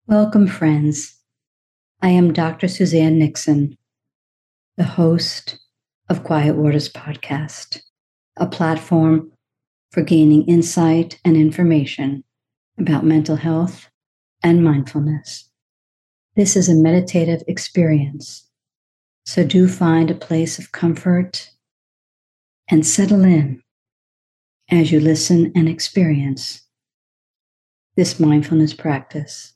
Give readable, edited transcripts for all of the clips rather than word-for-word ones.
Welcome, friends. I am Dr. Suzanne Nixon, the host of Quiet Waters Podcast, a platform for gaining insight and information about mental health and mindfulness. This is a meditative experience, so do find a place of comfort and settle in as you listen and experience this mindfulness practice.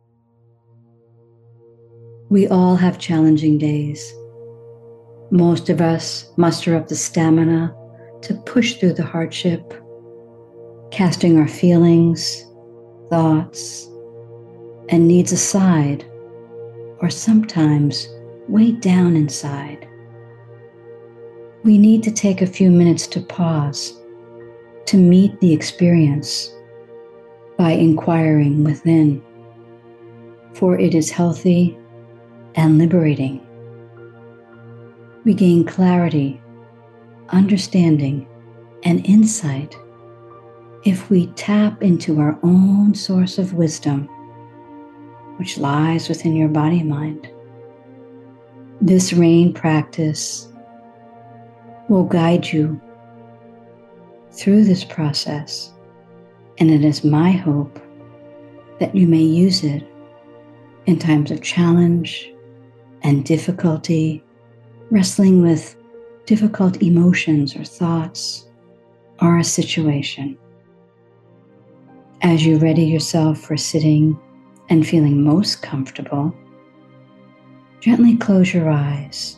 We all have challenging days. Most of us muster up the stamina to push through the hardship, casting our feelings, thoughts, and needs aside, or sometimes way down inside. We need to take a few minutes to pause, to meet the experience by inquiring within, for it is healthy and liberating. We gain clarity, understanding, and insight if we tap into our own source of wisdom, which lies within your body-mind. This RAIN practice will guide you through this process, and it is my hope that you may use it in times of challenge and difficulty, wrestling with difficult emotions or thoughts or a situation. As you ready yourself for sitting and feeling most comfortable, gently close your eyes.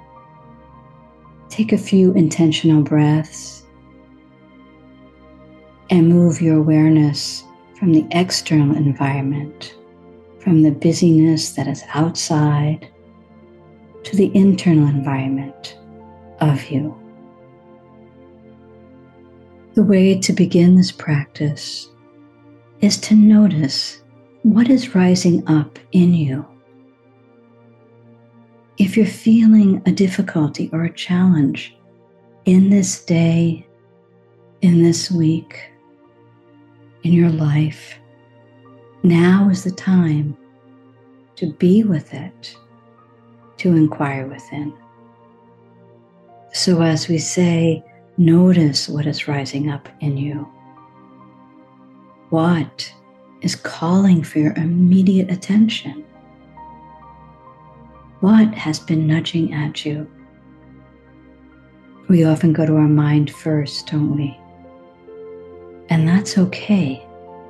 Take a few intentional breaths and move your awareness from the external environment, from the busyness that is outside, to the internal environment of you. The way to begin this practice is to notice what is rising up in you. If you're feeling a difficulty or a challenge in this day, in this week, in your life, now is the time to be with it, to inquire within. So as we say, notice what is rising up in you. What is calling for your immediate attention? What has been nudging at you? We often go to our mind first, don't we? And that's okay.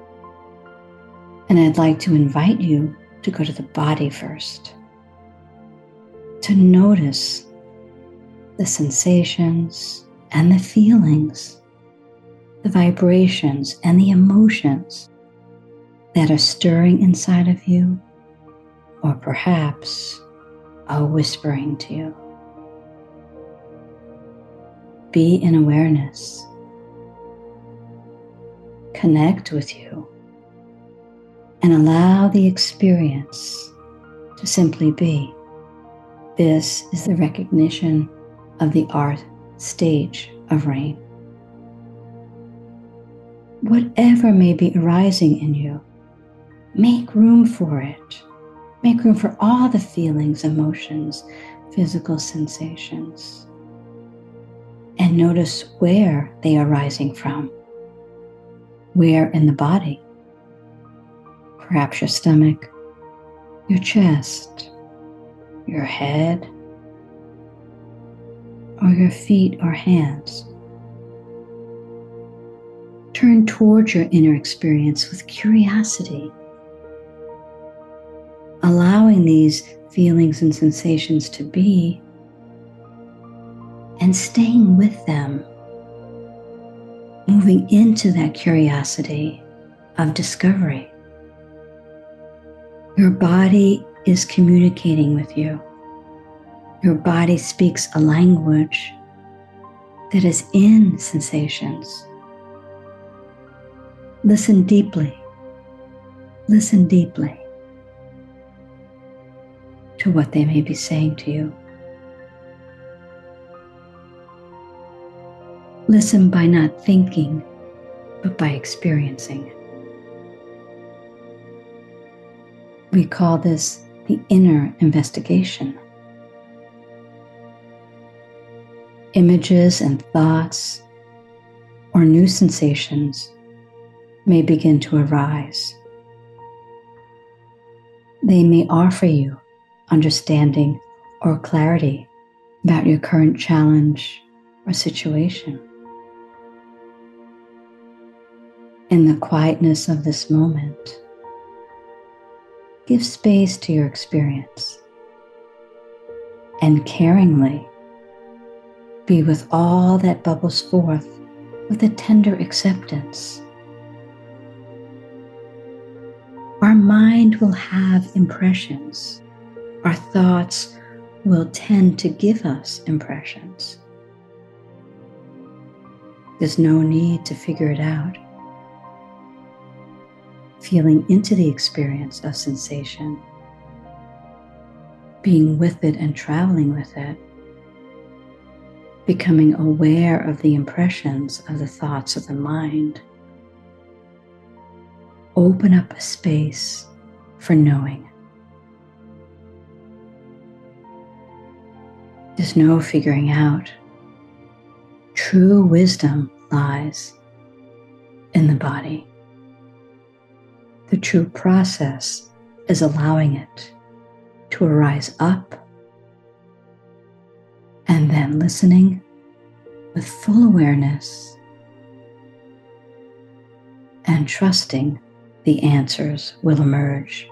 And I'd like to invite you to go to the body first, to notice the sensations and the feelings, the vibrations and the emotions that are stirring inside of you, or perhaps are whispering to you. Be in awareness. Connect with you and allow the experience to simply be. This is the recognition of the art stage of RAIN. Whatever may be arising in you, make room for it. Make room for all the feelings, emotions, physical sensations. And notice where they are rising from. Where in the body? Perhaps your stomach, your chest, your head, or your feet or hands. Turn towards your inner experience with curiosity, allowing these feelings and sensations to be, and staying with them, moving into that curiosity of discovery. Your body is communicating with you. Your body speaks a language that is in sensations. Listen deeply. Listen deeply to what they may be saying to you. Listen by not thinking, but by experiencing. We call this the inner investigation. Images and thoughts or new sensations may begin to arise. They may offer you understanding or clarity about your current challenge or situation. In the quietness of this moment, give space to your experience and caringly be with all that bubbles forth with a tender acceptance. Our mind will have impressions. Our thoughts will tend to give us impressions. There's no need to figure it out. Feeling into the experience of sensation, being with it and traveling with it, becoming aware of the impressions of the thoughts of the mind. Open up a space for knowing. There's no figuring out. True wisdom lies in the body. The true process is allowing it to arise up and then listening with full awareness and trusting the answers will emerge.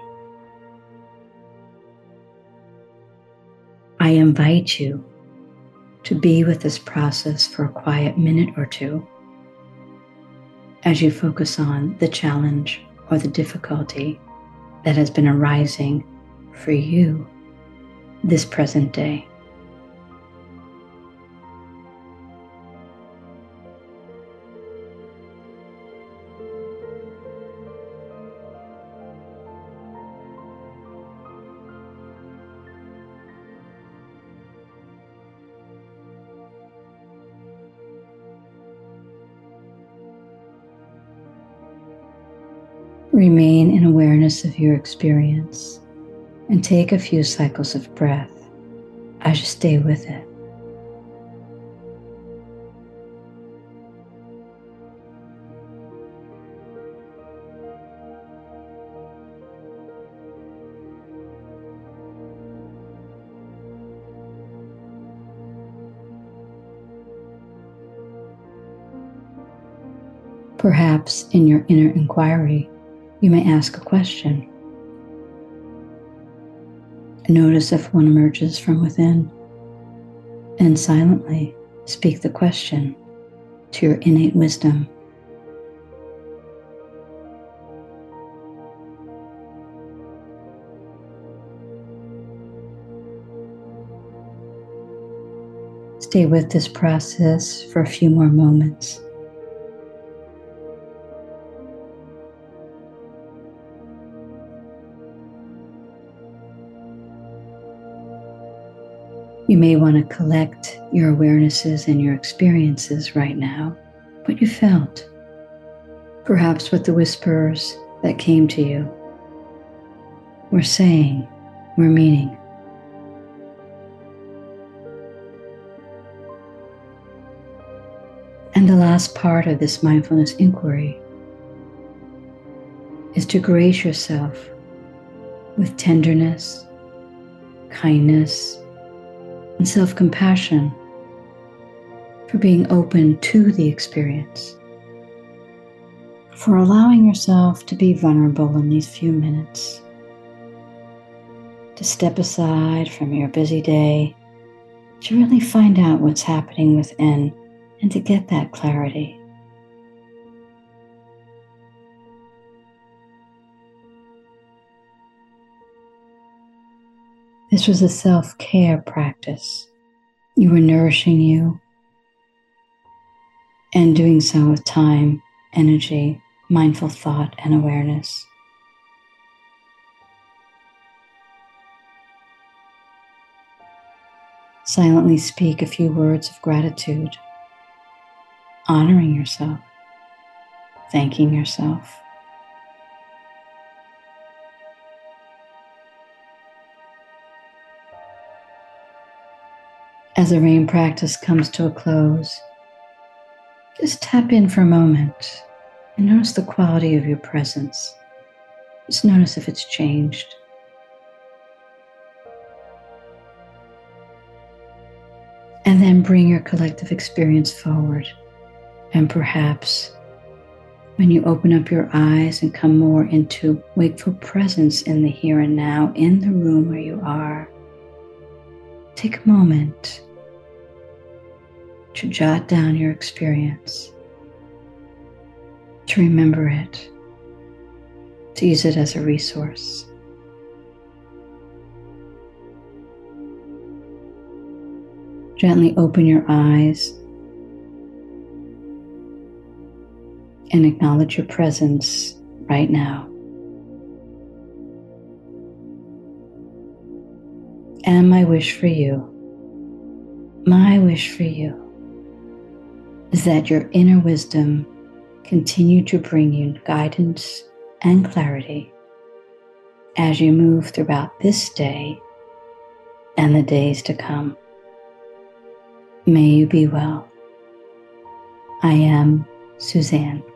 I invite you to be with this process for a quiet minute or two as you focus on the challenge or the difficulty that has been arising for you this present day. Remain in awareness of your experience and take a few cycles of breath as you stay with it. Perhaps in your inner inquiry, you may ask a question. Notice if one emerges from within, and silently speak the question to your innate wisdom. Stay with this process for a few more moments. You may want to collect your awarenesses and your experiences right now, what you felt, perhaps what the whispers that came to you were saying, were meaning. And the last part of this mindfulness inquiry is to grace yourself with tenderness, kindness, and self-compassion for being open to the experience, for allowing yourself to be vulnerable in these few minutes, to step aside from your busy day, to really find out what's happening within and to get that clarity. This was a self-care practice. You were nourishing you and doing so with time, energy, mindful thought, and awareness. Silently speak a few words of gratitude, honoring yourself, thanking yourself. As the rain practice comes to a close, just tap in for a moment and notice the quality of your presence. Just notice if it's changed. And then bring your collective experience forward. And perhaps when you open up your eyes and come more into wakeful presence in the here and now, in the room where you are, take a moment to jot down your experience, to remember it, to use it as a resource. Gently open your eyes and acknowledge your presence right now. And my wish for you is that your inner wisdom continue to bring you guidance and clarity as you move throughout this day and the days to come. May you be well. I am Suzanne.